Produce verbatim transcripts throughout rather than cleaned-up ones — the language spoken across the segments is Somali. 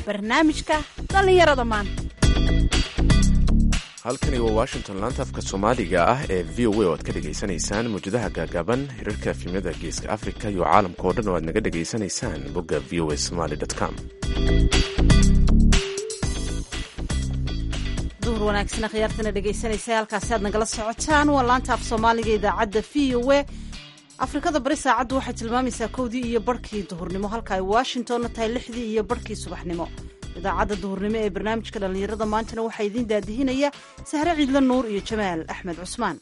barnaamijka dhallinyarada maanta. halkani waa washington laanta afka soomaaliga ah ee v o a oo aad ka dhegaysanaysaan mawjadaha gaagaaban hirarka efimyada geeska afrika iyo caalamka oo dhan oo aad naga dhegaysanaysaan bogga v o a somaly com. duhur wanaagsan khiyaartana dhegaysanaysa halkaasi aad nagala socotaan waa laanta af soomaaliga idaacadda v o a. afrikada bari saacaddu waxay tilmaamaysaa kowdii iyo barhkii duhurnimo halka ay washingtonna tahay lixdii iyo barhkii subaxnimo. idaacadda duhurnimo ee barnaamijka dhallinyarada maantana waxaa idiin daadihinaya sahre ciidla nuur iyo jamaal axmed cusmaan.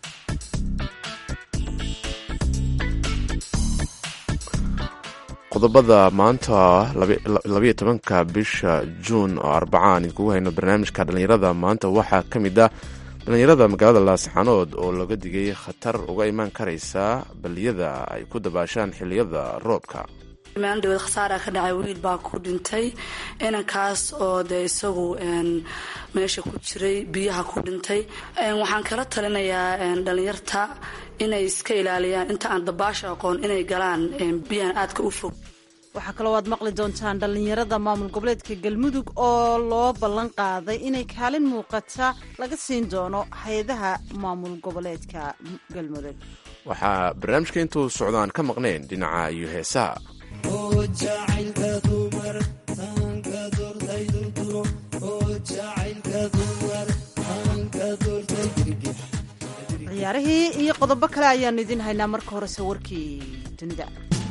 qodobada maanta labayo tobanka bisha juun oo arbacaan idinkugu hayno barnaamijka dhallinyarada maanta waxaa ka mid ah dhallinyarada magaalada laascaanood oo laga digay khatar uga imaan karaysa balliyada ay ku dabaashaan xilliyada roobka. maandhawad khasaara ka dhacay wiil baa ku dhintay inankaas oo dee isagu meesha ku jiray biyaha ku dhintay. waxaan kala talinayaa dhallinyarta inay iska ilaaliyaan inta aan dabaasha aqoon inay galaan biyahan aadka u fog. waxaa kaloo aad maqli doontaan dhallinyarada maamul goboleedka galmudug oo loo ballan qaaday inay kaalin muuqata laga siin doono hay-adaha maamul goboleedka galmudug. waxaa barnaamijka intuu socdo aan ka maqnayn dhinaca iyo heesaha ciyaarihii iyo qodobo kale ayaanu idiin haynaa. marka horese warkii dunida.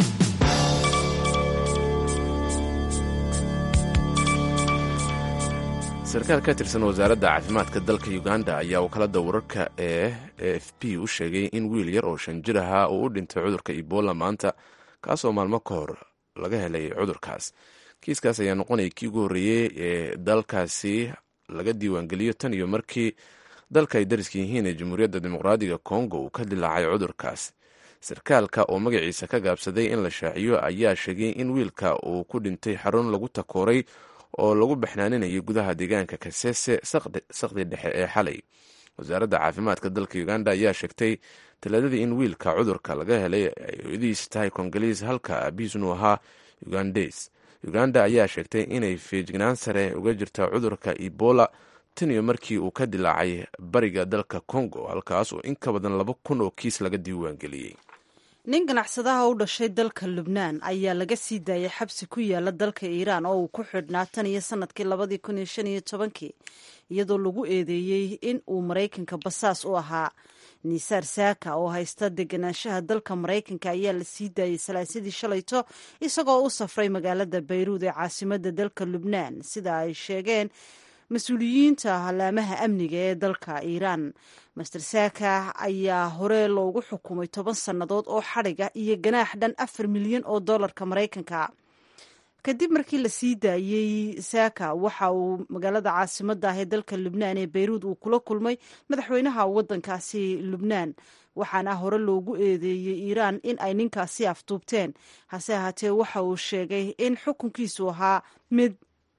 sarkaal ka tirsan wasaaradda caafimaadka dalka uganda ayaa wakaalada wararka ee a f p u sheegay in wiil yar oo shan jir ahaa uu u dhintay cudurka ebola maanta kaasoo maalmo ka hor laga helay cudurkaas. kiiskaas ayaa noqonaya kii ugu horreeyey ee dalkaasi laga diiwaangeliyo tan iyo markii dalka ay dariska yihiin ee jamhuuriyadda dimuqraadiga kongo uu ka dilaacay cudurkaas. sarkaalka oo magaciisa ka gaabsaday in la shaaciyo ayaa sheegay in wiilka uu ku dhintay xarun lagu takooray oo lagu baxnaaninayay gudaha deegaanka kasese saqdi dhexe ee xalay. wasaaradda caafimaadka dalka uganda ayaa sheegtay talaadadii in wiilka cudurka laga helay ay hooyadiis tahay kongoliis halka aabihiisnu ahaa ugandes. uganda ayaa sheegtay inay feejignaan sare uga jirta cudurka ebola tan iyo markii uu ka dilaacay bariga dalka congo halkaas oo in ka badan laba kun oo kiis laga diiwaangeliyey. nin ganacsadaha u dhashay dalka lubnaan ayaa laga sii daayay xabsi ku yaala dalka iiraan oo uu ku xidhnaa tan iyo sanadkii labadii kun iyo shan iyo tobankii iyadoo lagu eedeeyey in uu maraykanka basaas u ahaa. nisaar saaka oo haysta deganaanshaha dalka maraykanka ayaa la sii daayay salaasadii shalayto isagoo u safray magaalada bayruud ee caasimadda dalka lubnaan sida ay sheegeen mas-uuliyiinta halaamaha amniga ee dalka iiraan. master saaka ayaa hore loogu xukumay toban sannadood oo xadhiga iyo ganaax dhan afar milyan oo dollarka maraykanka. kadib markii la sii daayey saaka waxa uu magaalada caasimadda ah ee dalka lubnaan ee bayruud uu kula kulmay madaxweynaha waddankaasi lubnaan waxaana hore loogu eedeeyey iiraan in ay ninkaasi afduubteen. hase ahaatee waxa uu sheegay in xukunkiisu ahaa mid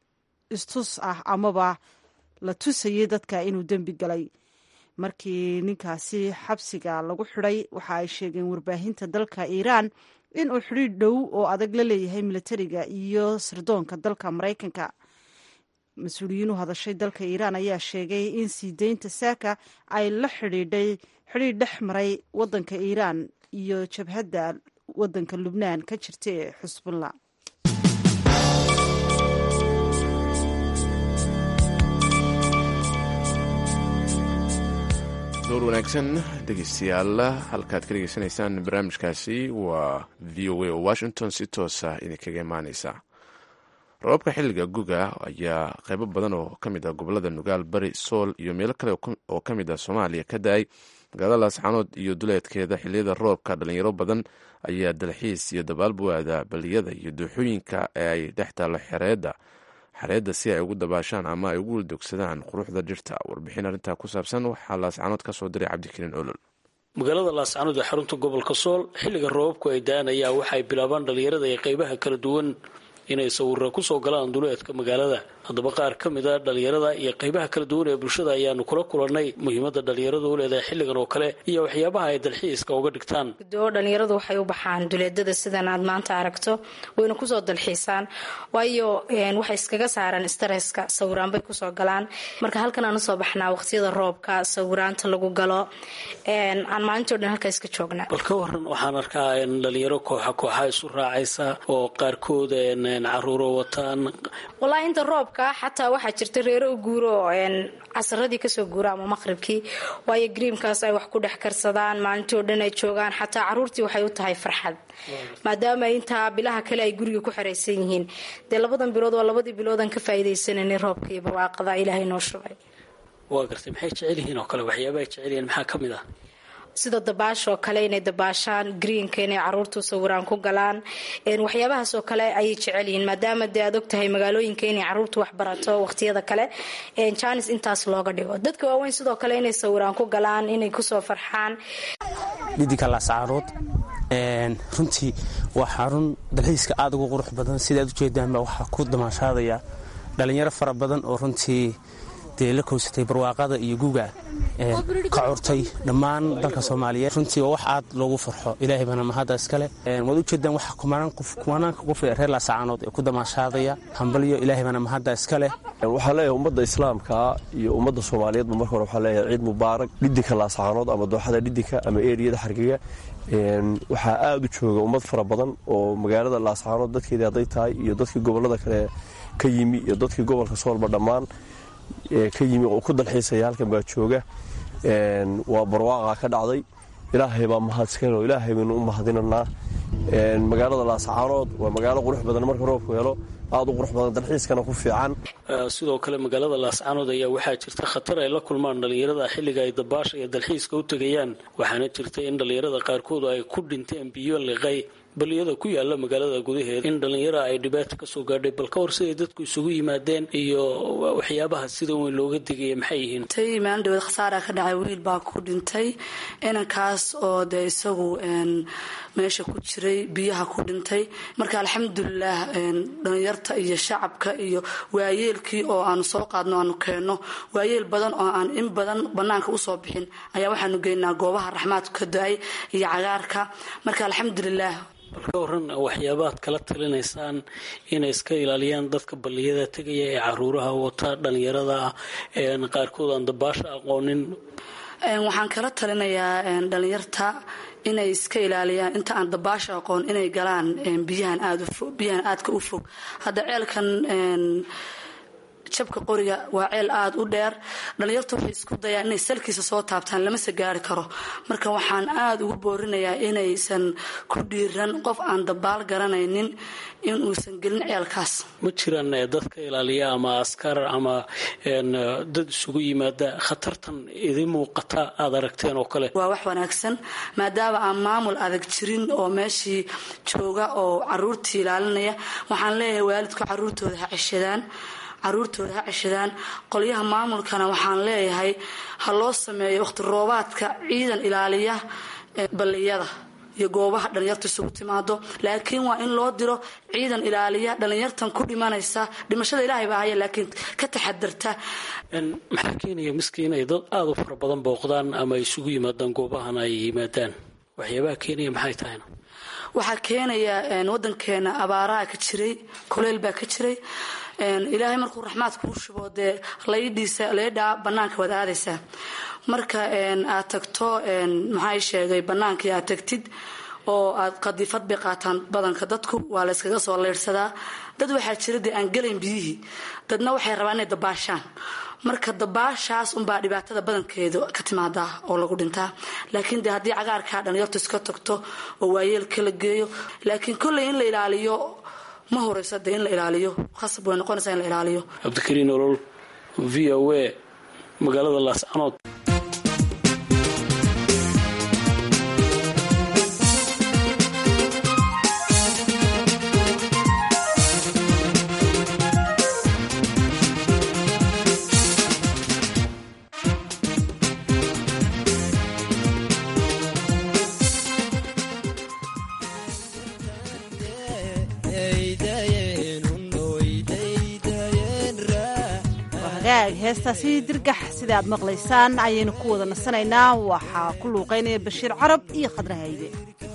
istus ah amaba la tusayay dadka inuu dembi galay. markii ninkaasi xabsiga lagu xidhay waxa ay sheegeen warbaahinta dalka iiraan inuu xidhiidh dhow oo adag la leeyahay militariga iyo sirdoonka dalka maraykanka. mas-uuliyiin u hadashay dalka iiraan ayaa sheegay in sii deynta saaka ay la xidhiidhay xidhiidh dhex maray waddanka iiraan iyo jabhadda waddanka lubnaan ka jirta ee xusbullah. door wanaagsan dhegeystayaal halkaad ka dhegeysanaysaan barnaamijkaasi waa v o a oo washington si toosa idinkaga imaaneysa. roobabka xilliga guga ayaa qaybo badan oo ka mid ah gobolada nugaal bari sool iyo meelo kale oo ka mid ah soomaaliya ka da-ay. magaalada laascaanood iyo duleedkeeda xilliyada roobka dhalinyaro badan ayaa dalxiis iyo dabaalbuwaada baliyada iyo dooxooyinka ee ay dhex taalo xereedda xareedda si ay ugu dabaashaan ama ay ugu wildogsadaan quruxda dhirta. warbixin arrintaa ku saabsan waxaa laascaanood ka soo diray cabdikariin olol. magaalada laascaanood ee xarunta gobolka sool xilliga roobabku ay da-aan ayaa waxay bilaabaan dhalinyarada ee qaybaha kala duwan inay sawirra ku soo galaan duleedka magaalada haddaba qaar ka mid a dhalinyarada iyo qaybaha kala duwan ee bulshada ayaanu kula kulannay muhiimadda dhalinyaradu u leedahay xilligan oo kale iyo waxyaabaha ay dalxiiska uga dhigtaan. dhalinyaradu waxay u baxaan duleedada sidan aad maanta aragto wayna kusoo dalxiisaan waayo waxay iskaga saaraan stresska, sawiraan bay kusoo galaan. marka halkan aan usoo baxnaa waqtiyada roobka, sawiraanta lagu galo, aan maalintoo dhan halkaa iska joognaa. bal ka waran, waxaan arkaa dhalinyaro kooxa kooxa isu raacaysa oo qaarkood caruuro wataan. wallaahi inta roobka xataa waxaa jirta reero u guuro casaradii kasoo guura ama maqribkii, waayo griimkaas ay wax ku dhex karsadaan, maalintii oo dhan ay joogaan. xataa caruurtii waxay u tahay farxad maadaama intaa bilaha kale ay guriga ku xeraysan yihiin. dee labadan bilood waa labadii biloodan ka faa'iidaysananay roobka iyo barwaaqada ilaahay noo shubay. waa gartay, maxay jecel yihiin oo kale? waxyaaba ay jecel yihiin maxaa ka mid ah? sida dabaashoo kale inay dabaashaan, greenka inay caruurtu sawiraan ku galaan, waxyaabahaasoo kale ayay jecel yihiin maadaama dee aad og tahay magaalooyinka inay caruurtu wax barato waqtiyada kale jaanis intaas looga dhigo. dadka waaweyn sidoo kale inay sawiraan ku galaan, inay kusoo farxaan. dhidinka laascaarood runtii waa xarun dalxiiska aada ugu qurux badan. sidaad ujeedaanba waxaa ku damaashaadaya dhalinyaro fara badan oo runtii dee la kowsatay barwaaqada iyo guga ka curtay dhammaan dalka Soomaaliyeed. runtii waa wax aad loogu farxo, ilaahay bana mahad iskale. waad ujeedaan waxa kumanaan qof kumanaan qof ee reer Laascaanood ee ku damaashaadaya, hambaliyo ilaahay bana mahad iskale. waxaa leeyahay ummadda islaamka iyo ummadda Soomaaliyeed marka hore waxaa leeyahay ciid mubaarak. dhidinka Laascaanood ama dooxada dhidinka ama eeriyada Hargeysa waxaa aad u jooga ummad fara badan oo magaalada Laascaanood dadkeeda haday tahay iyo dadkii gobolada kale ka yimi iyo dadkii gobolka Soolba dhammaan ka yimi oo ku dalxiisaya halkan baa jooga. waa barwaaqa ka dhacday, ilaahay baa mahad iskale oo ilaahay baynu u mahadinanaa. magaalada Laascaanood waa magaalo qurux badan, marka roobku helo aad u qurux badan, dalxiiskana ku fiican. sidoo kale magaalada Laascaanood ayaa waxaa jirta khatar ay la kulmaan dhalinyarada xilliga ay dabaasha iyo dalxiiska u tagayaan, waxaana jirta in dhalinyarada qaarkood ay ku dhinteen biyo liqay baliyada ku yaala magaalada gudaheeda, in dhalinyaro ay dhibaato kasoo gaadhay. bal ka hor siday dadku isugu yimaadeen iyo waxyaabaha sida weyn looga digaya maxay yihiin? tay imaan dhawad khasaara ka dhacay, wiil baa ku dhintay inankaas oo dee isagu meesha ku jiray biyaha ku dhintay. marka alxamdulilah dhalinyarta iyo shacabka iyo waayeelkii oo aanu soo qaadno aanu keenno, waayeel badan oo aan in badan banaanka usoo bixin ayaa waxaanu geynaa goobaha raxmaadku ka da-ay iyo cagaarka. marka alxamdulilah. bal ka waran, waxyaabaad kala talinaysaan inay iska ilaaliyaan dadka balliyada tegaya ee caruuraha wata, dhalinyarada qaarkood aan dabaasha aqoonin? waxaan kala talinayaa dhalinyarta inay iska ilaaliyaan inta aan dabaasha aqoon inay galaan biyahan aad biyahan aadka u fog. hadda ceelkan jabka qoriga waa ceel aad u dheer, dhalinyarta waxay isku dayaan inay salkiisa soo taabtaan, lama se gaari karo. marka waxaan aad ugu boorinayaa inaysan ku dhiiran qof aan dabaal garanaynin in uusan gelin ceelkaas. ma jiraan dadka ilaaliya ama askar ama dad isugu yimaada khatartan idin muuqata aad aragteen oo kale? waa wax wanaagsan maadaama aan maamul adag jirin oo meeshii jooga oo caruurtii ilaalinaya. waxaan leeyahay waalidku caruurtooda ha ceshadaan caruurtooda ha ceshadaan. qolyaha maamulkana waxaan leeyahay ha loo sameeyo waqti roobaadka ciidan ilaaliya balliyada iyo goobaha dhalinyarta isugu timaado, laakiin waa in loo diro ciidan ilaaliya dhalinyartan ku dhimanaysa. dhimashada ilaahay baa haya, laakiin ka taxadarta. maxaa keenaya miskiin ay dad aada u fara badan booqdaan ama ay isugu yimaadaan goobahan ay yimaadaan? waxyaabaha keenaya maxay tahayna? waxaa keenaya wadankeena abaaraha ka jiray, kuleyl baa ka jiray. ilaahay markuu raxmaad kuu shubo dee laydhiisa leedhaa banaanka waad aadaysaa. marka aad tagto maxaa sheegay banaankii aad tagtid oo aad qadifad bay qaataan badanka dadku, waa la yskaga soo leyrsadaa. dad waxaa jira dee aan gelayn biyihii, dadna waxay rabaan inay dabaashaan. marka dabaashaas unbaa dhibaatada badankeedu ka timaadaa oo lagu dhintaa. laakiin de haddii cagaarkaa dhalinyartu iska tagto oo waayeelka la geeyo, laakiin kolley in la ilaaliyo ma horeysa de in la ilaaliyo, khasab way noqonaysaa in la ilaaliyo. cabdikariin olol, v o a, magaalada Laascaanood. Hey, hagaag heestaasi dirgax sida aad maqlaysaan ayaynu ku wada nasanaynaa waxaa ku luuqaynaya bashiir carab iyo khadra haybe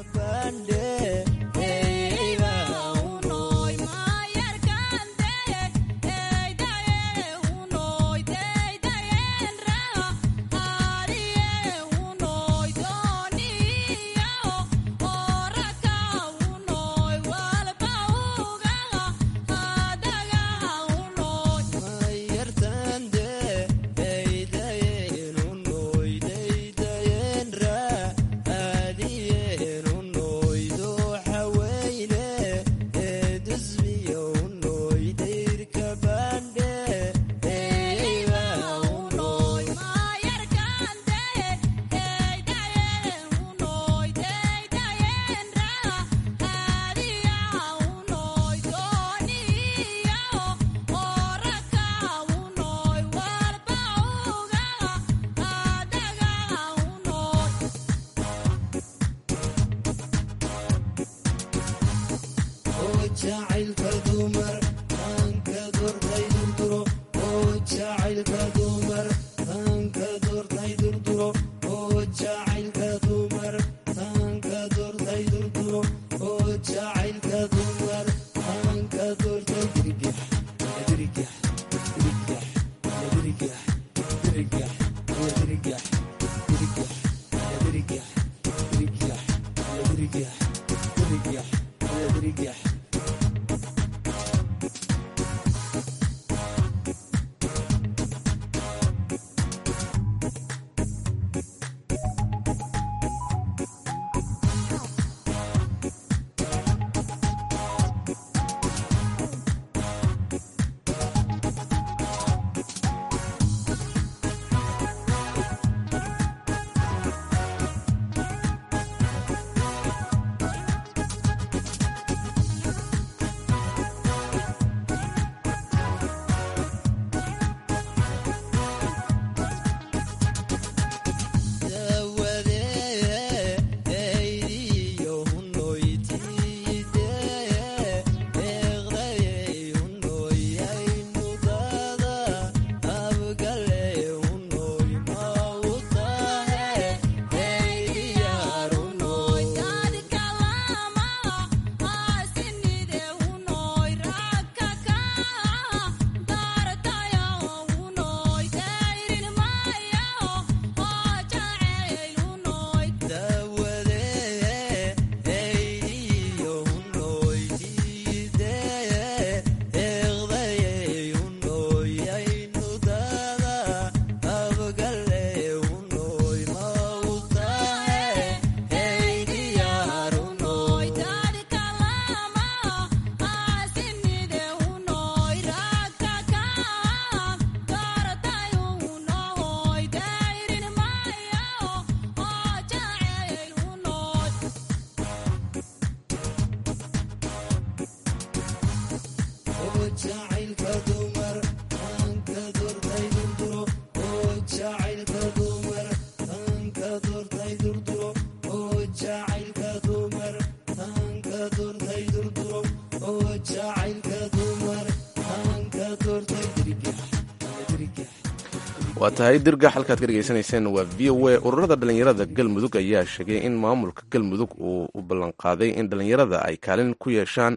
waa tahay dirgax halkaad ka dhegaysanayseen waa v o a ururada dhallinyarada galmudug ayaa sheegay in maamulka galmudug uu u ballanqaaday in dhallinyarada ay kaalin ku yeeshaan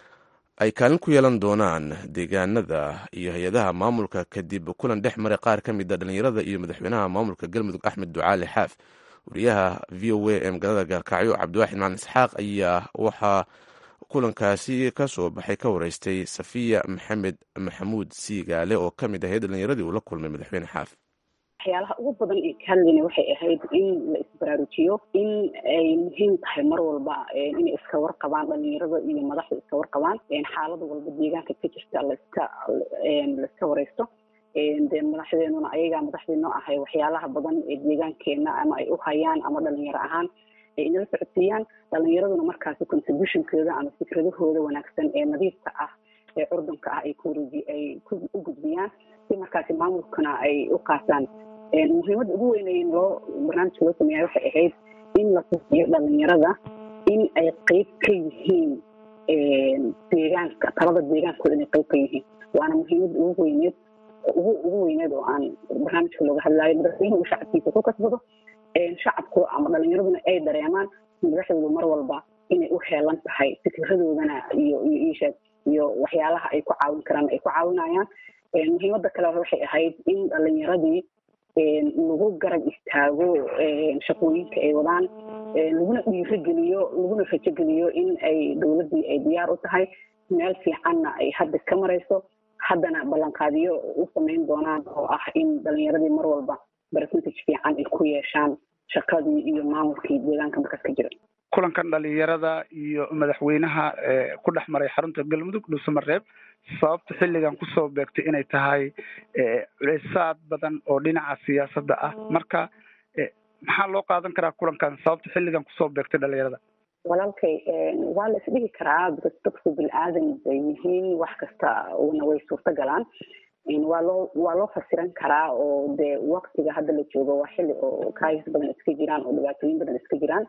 ay kaalin ku yeelan doonaan deegaanada iyo hay-adaha maamulka kadib kulan dhex maray qaar ka mid a dhallinyarada iyo madaxweynaha maamulka galmudug axmed ducaali xaaf wariyaha v o a ee magaalada gaalkacyo cabdiwaaxid macalin isxaaq ayaa waxaa kulankaasi ka soo baxay ka wareystay safiya maxamed maxamuud siigaale oo ka mid ahayd dhallinyaradii uu la kulmay madaxweyne xaaf waxyaalaha ugu badan ee ka hadlayna waxay ahayd in la isbaraarujiyo in ay muhiim tahay mar walba inay iska warqabaan dhalinyarada iyo madaxda iska warqabaan xaalada walba deegaanka ka jirta laska laiska wareysto dee madaxdeenuna ayagaa madaxdeenoo ahay waxyaalaha badan ee deegaankeena ama ay u hayaan ama dhalinyaro ahaan ay inala socodsiiyaan dhalinyaraduna markaasi contributionkooda ama fikradahooda wanaagsan ee nadiifka ah ee curdanka ah ay kuwareeji ay u gudbiyaan si markaasi maamulkana ay u qaataan muhiimadda ugu weyn loo barnaamijka loo sameeya waxay ahayd in la tusiyo dhalinyarada in ay qeyb ka yihiin deegaanka talada deegaankooda inay qeyb ka yihiin waana muhiimadda ugu weyneed ugu ugu weyneed oo aan barnaamijka looga hadlaayo madaxweynuhu shacabkiisa ku kasbado shacabku ama dhalinyaraduna ay dareemaan madaxdoodu mar walba inay u heelan tahay fikradoodana iyo iyo iisheeg iyo waxyaalaha ay ku caawin karaan ay ku caawinayaan muhiimada kale waxay ahayd in dhalinyaradii lagu garab istaago shaqooyinka ay wadaan laguna dhiirigeliyo laguna rajogeliyo in ay dowladdii ay diyaar u tahay meel fiicanna ay hadda ka marayso haddana ballanqaadiyo u samayn doonaan oo ah in dhalinyaradii mar walba percentage fiican ay ku yeeshaan shaqadii iyo maamulkii deegaanka markaas ka jira kulankan dhalinyarada iyo madaxweynaha ku dhex maray xarunta galmudug dhuusamareeb sababta xilligan kusoo beegtay inay tahay culaysaad badan oo dhinaca siyaasadda ah marka maxaa loo qaadan karaa kulankan sababta xilligan kusoo beegtay dhalinyarada walaalkay waa la isdhihi karaa dadku bil-aadan bay yihiin wax kasta una way suurta galaan waa loo waa loo fasiran karaa oo dee waktiga hadda la joogo waa xilli oo kaayis badan iska jiraan oo dhibaatooyin badan iska jiraan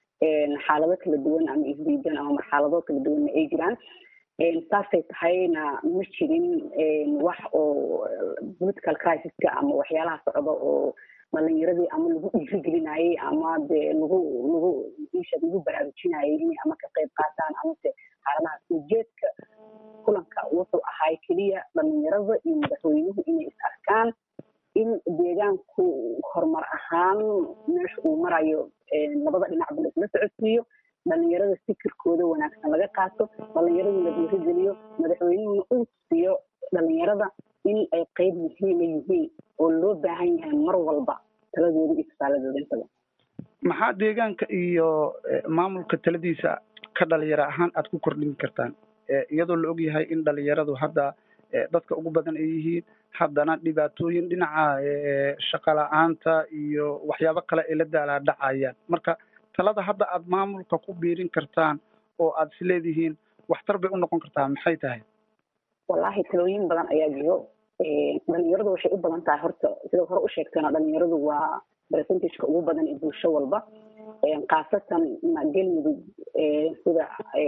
xaalado kala duwan ama isdiidan ama marxalado kala duwanna ay jiraan saasay tahayna ma jirin wax oo political crisiska ama waxyaalaha socda oo dhalinyaradii ama lagu dhiirigelinayay ama dee lagu lagu isha lagu baraarujinayay inay ama ka qayb qaataan amase xaaladahaas ujeedka kulanka wuxuu ahay keliya dhalinyarada iyo madaxweynuhu inay is arkaan in deegaanku horumar ahaan meesha uu marayo labada dhinacba la isla socodsiiyo dhalinyarada fikirkooda wanaagsan laga qaato dhalinyarada la dhiirigeliyo madaxweynuhuna uu tusiyo dhalinyarada in ay qayb muhiima yihiin oo loo baahan yahay mar walba taladooda iyo tusaaladooda intaba maxaa deegaanka iyo maamulka taladiisa ka dhalinyaro ahaan aad ku kordhin kartaan iyadoo la og yahay in dhalinyaradu hadda dadka ugu badan ay yihiin haddana dhibaatooyin dhinaca shaqo la-aanta iyo waxyaabo kale ay la daalaa dhacayaan marka talada hadda aad maamulka ku biirin kartaan oo aad is leedihiin waxtar bay u noqon kartaa maxay tahay wallaahi talooyin badan ayaa jiro dhalinyaradu waxay u badan tahay horta sida hore u sheegtana dhalinyaradu waa percentageka ugu badan ee bulsho walba khaasatan galmudug sida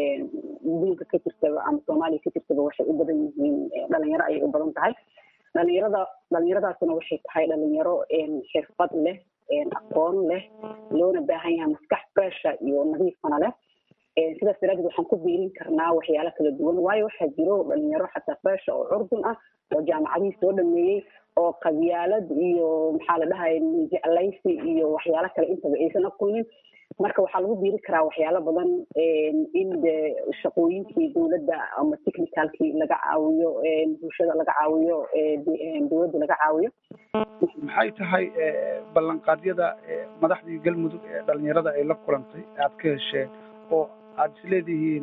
dunka ka jirtaba ama soomaaliya ka jirtaba waxay u badan yihiin dhalinyaro ayay u badan tahay dhalinyarada dhalinyaradaasuna waxay tahay dhalinyaro xirfad leh aqoon leh loona baahan yahay maskax fresha iyo nadiifana leh sidaas daraadeed waxaan ku biirin karnaa waxyaalo kala duwan waayo waxaa jiro dhalinyaro xataa fresha oo curdun ah oo jaamacadihii soo dhameeyey oo qabyaalad iyo maxaa la dhahaya jeclaysi iyo waxyaalo kale intaba aysan aqoonin marka waxaa lagu biiri karaa waxyaalo badan in de shaqooyinkii dowladda ama technicalkii laga caawiyo bulshada laga caawiyo dowladda laga caawiyo maxay tahay ballanqaadyada madaxdii galmudug ee dhalinyarada ay la kulantay aad ka hesheen oo aad is leedihiin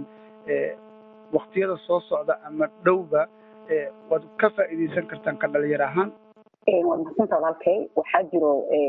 waktiyada soo socda ama dhowba waad ka faa'iidaysan kartaan ka dhalinyaro ahaan waad mahadsantaa walaalkay waxaa jiro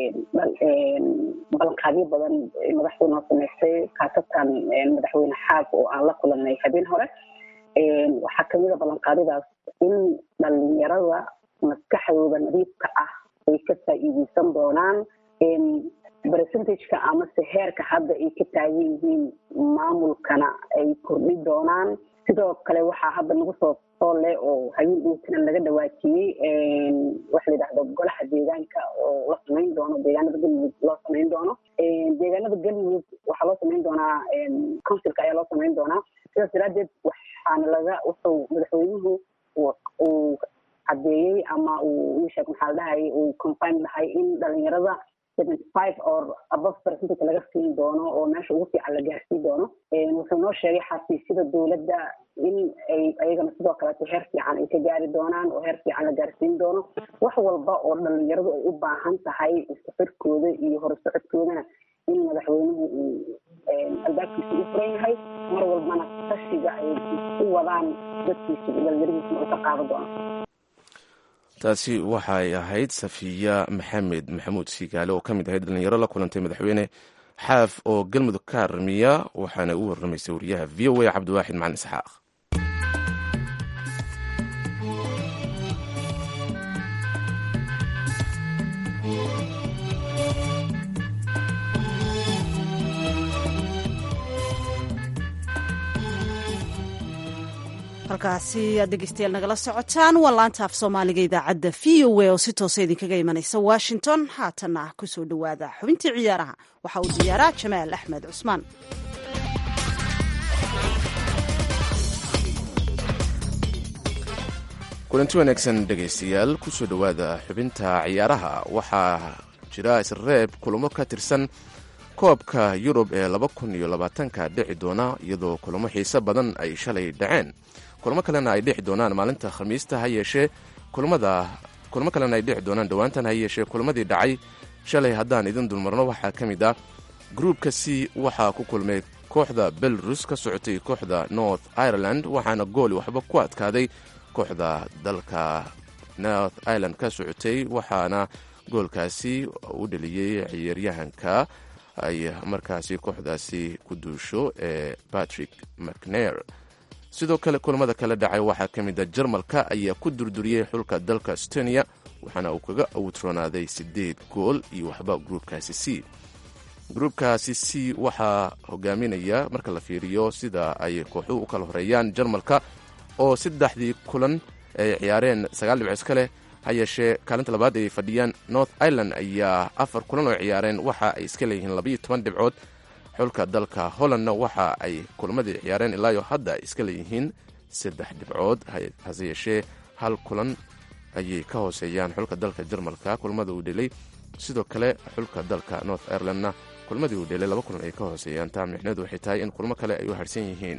ballanqaadyo badan madaxdu noo samaystay khaasatan madaxweyne xaag oo aan la kulanay habeen hore waxaa kamid a ballanqaadyadaas in dhalinyarada maskaxdooda nadiifka ah ay ka faa'iidaysan doonaan percentageka amase heerka hadda ay ka taagan yihiin maamulkana ay kordhi doonaan sidoo kale waxaa hadda nagu soo soole oo habeen dhowtana laga dhawaajiyey waxa la yidhahdo golaha deegaanka oo la samayn doono deegaanada galmudug loo samayn doono deegaanada galmudug waxaa loo samayn doonaa councilka ayaa loo samayn doonaa sidaas daraadeed waxaana laga wuxuu madaxweynuhu uu cadeeyey ama uu sheeg maxaa la dhahayay uu confirm dhahay in dhalinyarada seventy five or above percentage laga siin doono oo meesha ugu fiican la gaarsiin doono wuxuu noo sheegay xafiisyada dowladda in ay ayagana sidoo kaleeto heer fiican ay ka gaari doonaan oo heer fiican la gaarsiin doono wax walba oo dhalinyaradu ay u baahan tahay isxirkooda iyo horsocodkoodana in madaxweynuhu uu albaabkiisa u furan yahay mar walbana tashiga ay u wadaan dadkiisa iyo dhalinyaradiisana uu ka qaadan doono taasi waxay ahayd safiya maxamed maxamuud sigaale oo ka mid ahayd dhalinyaro la kulantay madaxweyne xaaf oo galmudug ka haramiya waxaana u warramaysay wariyaha v o a cabdiwaaxid macalin isxaaq halkaasi aad dhegeystayaal nagala socotaan waa laanta af soomaaliga idaacadda v o a oo si toosa idinkaga imanaysa washington. haatanna kusoo dhowaada xubintii ciyaaraha waxa uu diyaaraa jamaal axmed cusmaan. kulanti wanaagsan dhegaystayaal kusoo dhowaada xubinta ciyaaraha. waxaa jira isreeb kulamo ka tirsan koobka yurub ee laba kun iyo labaatanka dhici doona, iyadoo kulamo xiise badan ay shalay dhaceen. kulamo kalena ay dhici doonaan maalinta khamiista ha yeeshee kulamada kulamo kalena ay dhici doonaan dhowaantan ha yeeshee kulamadii dhacay shalay haddaan idin dulmarno waxaa ka mid ah gruupka c waxaa ku kulmay kooxda belarus ka socotay kooxda north ireland, waxaana gooli waxba ku adkaaday kooxda dalka north ireland ka socotay, waxaana goolkaasi u dheliyey ciyaaryahanka ay markaasi kooxdaasi ku duusho ee patrick mcnair. sidoo kale kulamada kale dhacay waxaa ka mid a jarmalka ayaa ku durduriyey xulka dalka estonia, waxaana uu kaga awdroonaaday sideed gool iyo waxba gruupkaasi c. gruupkaasi c waxaa hogaaminaya marka la fiiriyo sida ay kooxuhu u kala horeeyaan jarmalka oo saddexdii kulan ay ciyaareen sagaal dhibcood iska leh, ha yeeshee kaalinta labaad ay fadhiyaan. north ireland ayaa afar kulan oo ciyaareen waxa ay iska leeyihiin labaiyo toban dhibcood. xulka dalka hollandna waxa ay kulamadii ciyaareen ilaayo hadda ay iska leeyihiin saddex dhibcood, hase yeeshee hal kulan ayay ka hooseeyaan xulka dalka jarmalka kulamada uu dhelay. sidoo kale xulka dalka north irelandna kulamadii uu dhelay laba kulan ay ka hooseeyaan. taa micneedu waxay tahay in kulamo kale ay u harsan yihiin.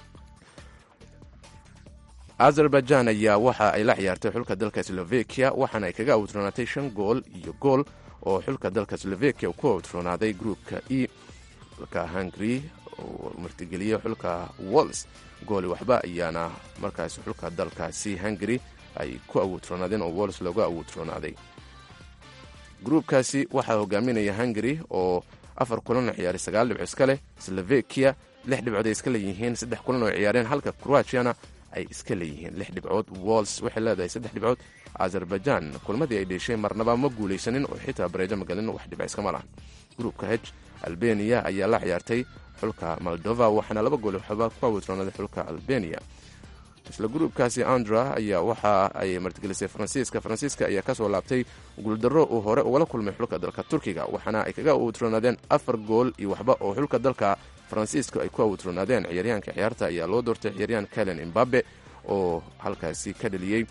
azerbaijan ayaa waxa ay la ciyaartay xulka dalka slovakia, waxaana ay kaga awdroonaatay shan gool iyo gool oo xulka dalka slovakia ku awdroonaaday gruupka e. dalka hungary oo martigeliyey xulka wales gooli waxba ayaana markaasi xulka dalkaasi hungary ay ku awdroonaadeen oo wales looga awdroonaaday. gruupkaasi waxaa hogaaminaya hungary oo afar kulan oo ciyaaray sagaal dhibco iska leh, slovakia lix dhibcood ay iska leeyihiin saddex kulan oo ciyaareen, halka croatiana ay iska leeyihiin lix dhibcood. wales waxay leedahay saddex dhibcood. azerbaijan kulmadii ay dheeshay marnaba ma guulaysanin oo xitaa bareejo magalin wax dhibca iskama lahan. gruupka h albania ayaa la ciyaartay xulka moldova, waxaana laba gool waxba ku awdroonaaday xulka albania. isla gruupkaasi andra ayaa waxa ay martigelisay faransiiska. faransiiska ayaa kasoo laabtay guuldarro uu hore ugala kulmay xulka dalka turkiga, waxaana ay kaga awdroonaadeen afar gool iyo waxba oo xulka dalka faransiiska ay ku awdroonaadeen. ciyaaryahanka ciyaarta ayaa loo doortay ciyaaryahan kalen imbabe oo halkaasi ka dheliyey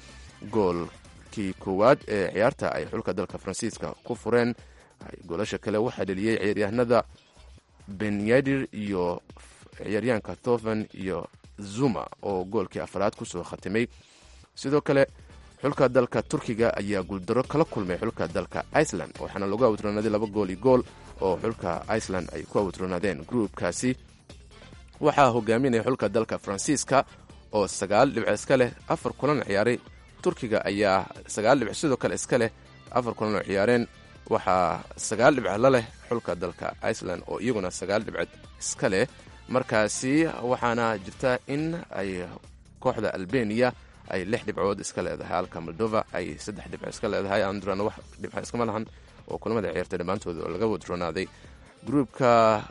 goolkii koowaad ee ciyaarta ay xulka dalka faransiiska ku fureen. goolasha kale waxaa dheliyey ciyaaryahanada benyadir iyo ciyaaryahanka thoven iyo zuma oo goolkii afraad kusoo khatimay. sidoo kale xulka dalka turkiga ayaa guuldaro kala kulmay xulka dalka iceland, waxaana lagu awdroonaaday laba gool iyo gool oo xulka iceland ay ku awdroonaadeen. gruupkaasi waxaa hogaaminaya xulka dalka faransiiska oo sagaal dhibco iska leh, afar kulan ciyaaray. turkiga ayaa sagaal dhibco sidoo kale iska leh, afar kulan oo ciyaareen. waxaa sagaal dhibco la leh xulka dalka iceland oo iyaguna sagaal dhibcood iska leh. markaasi waxaana jirta in ay kooxda albania ay lix dhibcood iska leedahay, halka moldova ay saddex dhibco iska leedahay. andrana wax dhibco iskama lahan oo kulamada ciyaartay dhammaantooda oo laga wadroonaaday. gruupka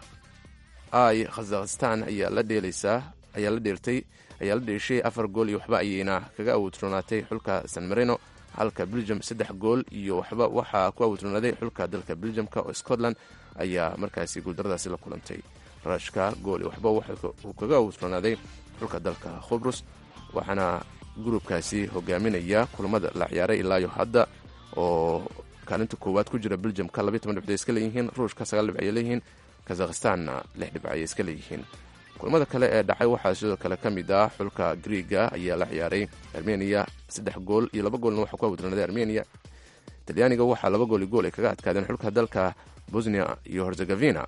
ay khazakhstan ayaa la dheelaysaa ayaa la dheeltay ayaa la dheeshay afar gool iyo waxba ayayna kaga awdroonaatay xulka san marino, halka belgium saddex gool iyo waxba waxaa ku awdroonaaday xulka dalka belgiumka oo scotland ayaa markaasi guuldaradaasi la kulantay. rashka gool iyo waxba uu kaga awdroonaaday xulka dalka khubrus, waxaana gruupkaasi hogaaminaya kulamada la ciyaaray ilaayo hadda oo kaalinta koowaad ku jira belgiumka labiyo toban dhibcood iska leeyihiin, ruushka sagaal dhibc ay leeyihiin, kazakhistanna lix dhibc ay iska leeyihiin. kulamada kale ee dhacay waxaa sidoo kale ka mid ah xulka griiga ayaa la ciyaaray armenia, saddex gool iyo laba goolna waxaa ku awdroonaaday armenia. talyaaniga waxaa laba gool iyo gool ay kaga adkaadeen xulka dalka bosnia iyo herzegovina,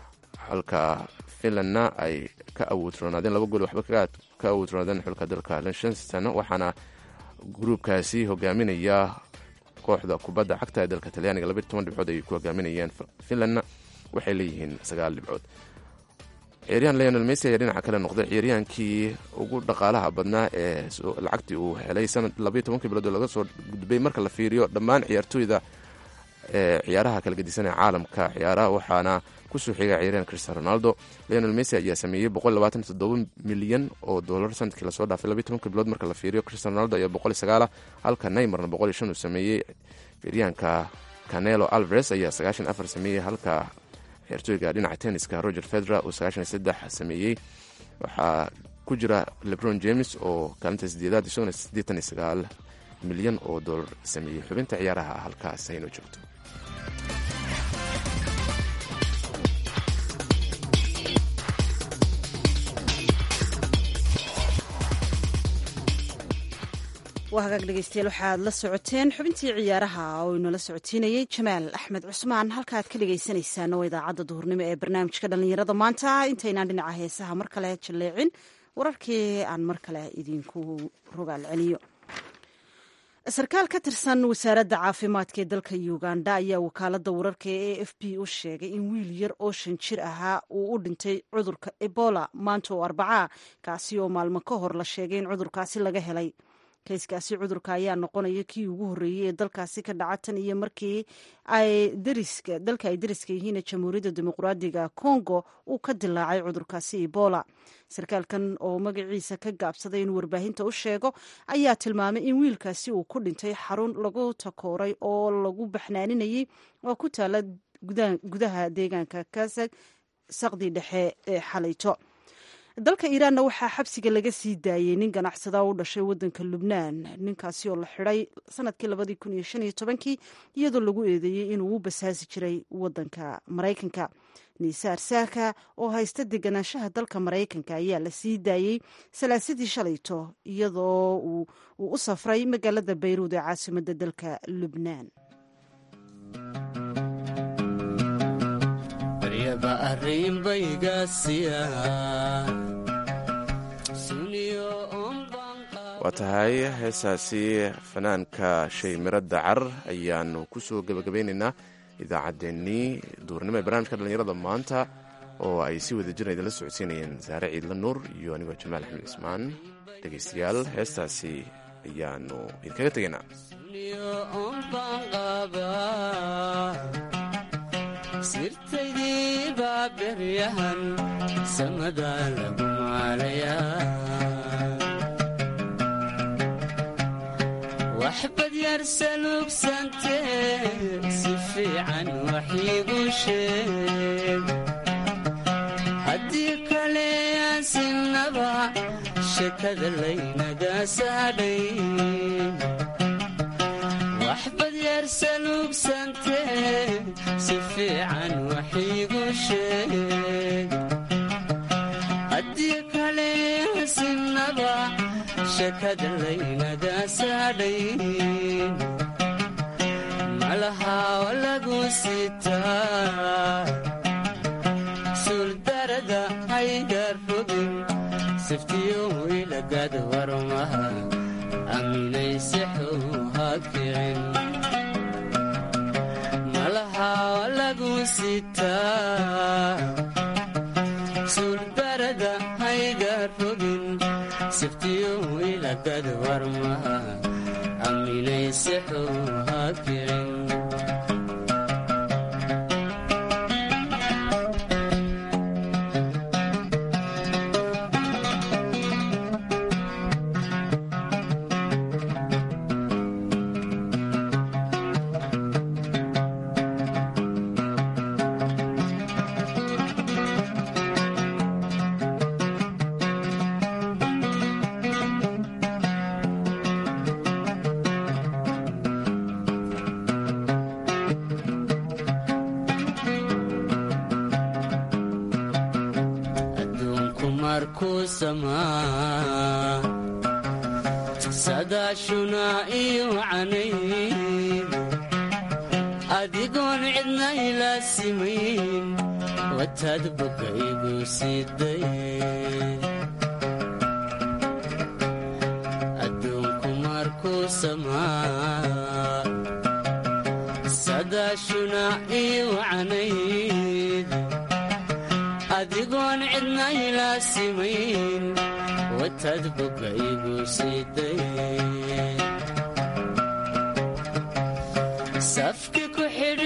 halka finlandna ay ka awdroonaadeen laba gool waxba ka awdroonaadeen xulka dalka liechtenstein. waxaana gruupkaasi hogaaminaya kooxda kubadda cagta ee dalka talyaaniga labiyo toban dhibcood ay ku hogaaminayeen. finlandna waxay leeyihiin sagaal dhibcood. ciyaaryahan leonel messi ayaa dhinaca kale noqday ciyaaryahankii ugu dhaqaalaha badnaa ee lacagtii uu helay sanad labayo tobankii bilood oo laga soo gudbay marka la fiiriyo dhammaan ciyaartooyda ee ciyaaraha kala gedisan ee caalamka ciyaaraha waxaana kusoo xigay ciyaaryahan cristiano ronaldo. Lionel Messi ayaa sameeyey boqol labaatan iyo toddoba milyan oo dollar sanadkii lasoo dhaafay labiyo tobanka bilood marka la fiiriyo. Cristiano Ronaldo ayaa boqol iyo sagaal halka Neymarna boqol iyo shan uu sameeyey. Fiiryaanka Canelo Alvarez ayaa sagaashan iyo afar sameeyey halka ciyaartooyga dhinaca tenniska Roger Federer uu sagaashan iyo saddex sameeyey. waxaa ku jira LeBron James oo kaalinta sideedaad isaguna siddeetan iyo sagaal milyan oo dollar sameeyey. xubinta ciyaaraha halkaas aynu joogto. waa hagaag dhegeystayaal waxaad la socoteen xubintii ciyaaraha oo inoola socotiinayay Jamaal Axmed Cusmaan. halkaaad ka dhegeysaneysaan waa idaacadda duhurnimo ee barnaamijka dhalinyarada maanta. intaynaan dhinaca heesaha mar kale jaleecin wararkii aan mar kale idinku rogaal celiyo. sarkaal ka tirsan wasaaradda caafimaadka ee dalka Uganda ayaa wakaaladda wararka ee A F P u sheegay in wiil yar oo shan jir ahaa uu u dhintay cudurka Ebola maanta oo Arbacaa, kaasi oo maalmo ka hor la sheegay in cudurkaasi laga helay. kayskaasi cudurka ayaa noqonaya kii ugu horreeyey ee dalkaasi ka dhaca tan iyo markii ay dariska dalka ay dariska yihiin ee jamhuuriyadda dimuqraadiga Congo uu ka dilaacay cudurkaasi Ebola. sarkaalkan oo magaciisa ka gaabsaday inuu warbaahinta u sheego ayaa tilmaamay in wiilkaasi uu ku dhintay xarun lagu takooray oo lagu baxnaaninayay oo ku taala gudaha deegaanka Kasag saqdi dhexe ee xalayto. dalka Iiraanna waxaa xabsiga laga sii daayey nin ganacsada u dhashay wadanka Lubnaan. ninkaasi oo la xiray sanadkii labadii kun iyo shan iyo tobankii iyadoo lagu eedeeyey inuu u basaasi jiray wadanka Maraykanka. Nisaar Saaka oo haysta deganaanshaha dalka Maraykanka ayaa la sii daayey salaasadii shalayto iyadoo uu u safray magaalada Bayruud ee caasimadda dalka Lubnaan. waa tahay heesaasi fanaanka shay miro dacar ayaanu kusoo gebagabaynaynaa idaacaddeenii duurnimo ee barnaamijka dhalinyarada maanta oo ay si wada jirna idinla socodsiinayeen saare ciidla nuur iyo anigoo Jamaal Axmed Cismaan. dhegeystayaal heestaasi ayaanu idinkaga tegaynaa. sirtaydii baa beryahan samada lagu maalayaa waxbad yar saluugsantee si fiican wax iigu sheeg haddii kale aan sinaba shekada laynaga saadhay waxbad yar saluugsantee si fiican wax iigu sheeg haddii kale sinaba shekada laynaga saadhay malahaa lagu sitaa suurdarada hayga rogin siftiyo ilagad warmaha aaminaysexow ha kicin lagu sitaa suurdarada hayga rogin siftiyo ilagad warmaha aaminaysexow ha kicin sadaashuna iyo canayn adigoon cidna ila simayn wataad bogaygu siday adduunku markuu samaa sadaashuna iyo canayn adigoon cidna ila simayn wataad bogaygu siday safki ku xidh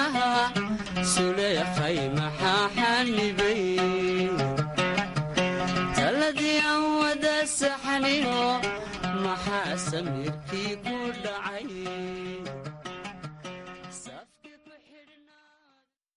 suleekhay maxaa xanibe